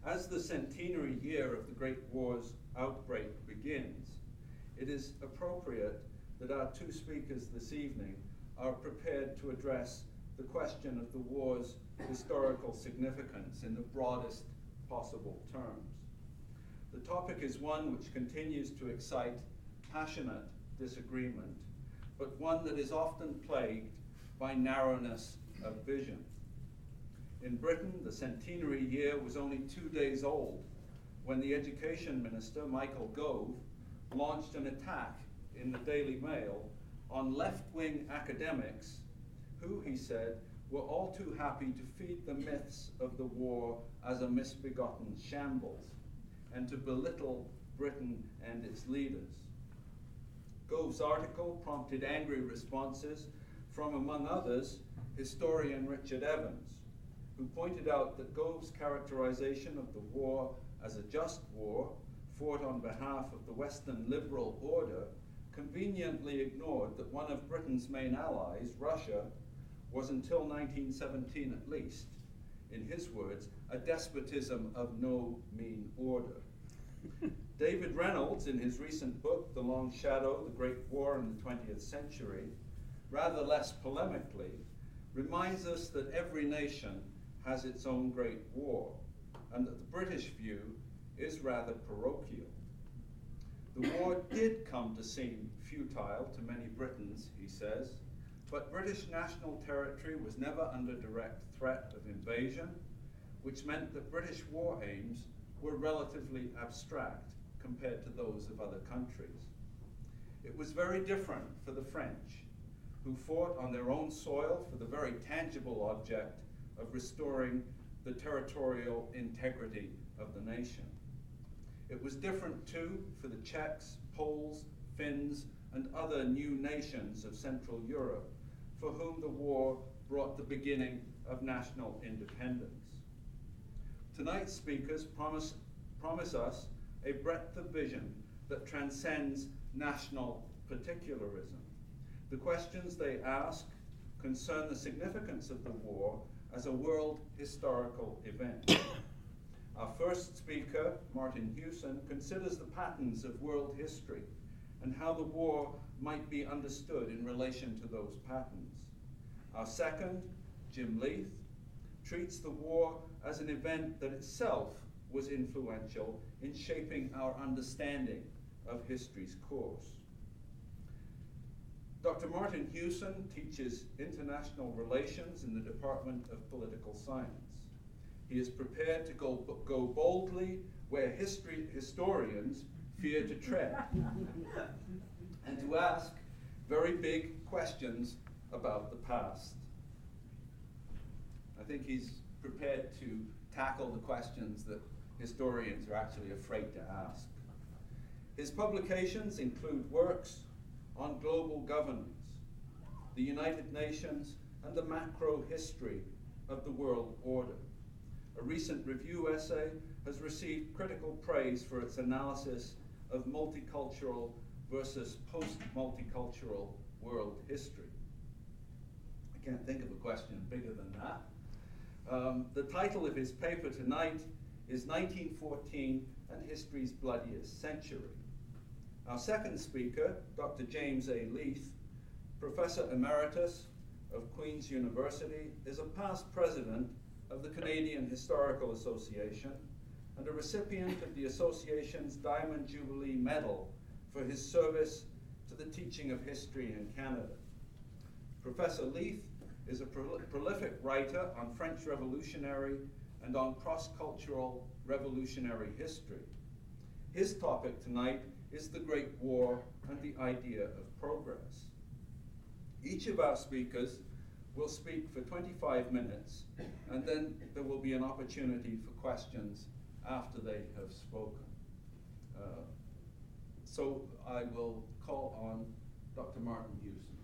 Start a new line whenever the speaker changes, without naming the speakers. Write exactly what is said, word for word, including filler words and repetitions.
As the centenary year of the Great War's outbreak begins, it is appropriate that our two speakers this evening are prepared to address the question of the war's historical significance in the broadest possible terms. The topic is one which continues to excite passionate disagreement, but one that is often plagued by narrowness of vision. In Britain, the centenary year was only two days old when the Education Minister, Michael Gove, launched an attack in the Daily Mail on left-wing academics who, he said, were all too happy to feed the myths of the war as a misbegotten shambles and to belittle Britain and its leaders. Gove's article prompted angry responses from, among others, historian Richard Evans, who pointed out that Gove's characterization of the war as a just war, fought on behalf of the Western liberal order, conveniently ignored that one of Britain's main allies, Russia, was until nineteen seventeen at least, in his words, a despotism of no mean order. David Reynolds, in his recent book, The Long Shadow, The Great War in the twentieth Century, rather less polemically, reminds us that every nation has its own great war, and that the British view is rather parochial. The war did come to seem futile to many Britons, he says, but British national territory was never under direct threat of invasion, which meant that British war aims were relatively abstract compared to those of other countries. It was very different for the French, who fought on their own soil for the very tangible object of restoring the territorial integrity of the nation. It was different too for the Czechs, Poles, Finns, and other new nations of Central Europe, for whom the war brought the beginning of national independence. Tonight's speakers promise, promise us a breadth of vision that transcends national particularism. The questions they ask concern the significance of the war as a world historical event. Our first speaker, Martin Hewson, considers the patterns of world history and how the war might be understood in relation to those patterns. Our second, Jim Leith, treats the war as an event that itself was influential in shaping our understanding of history's course. Doctor Martin Hewson teaches international relations in the Department of Political Science. He is prepared to go, go boldly where history, historians fear to tread, and to ask very big questions about the past. I think he's prepared to tackle the questions that historians are actually afraid to ask. His publications include works on global governance, the United Nations, and the macro history of the world order. A recent review essay has received critical praise for its analysis of multicultural versus post-multicultural world history. I can't think of a question bigger than that. Um, the title of his paper tonight is nineteen fourteen and History's Bloodiest Century. Our second speaker, Doctor James A. Leith, Professor Emeritus of Queen's University, is a past president of the Canadian Historical Association and a recipient of the association's Diamond Jubilee Medal for his service to the teaching of history in Canada. Professor Leith is a pro- prolific writer on French Revolutionary and on cross-cultural revolutionary history. His topic tonight is the Great War and the idea of progress. Each of our speakers will speak for twenty-five minutes, and then there will be an opportunity for questions after they have spoken. Uh, so I will call on Doctor Martin Hewson.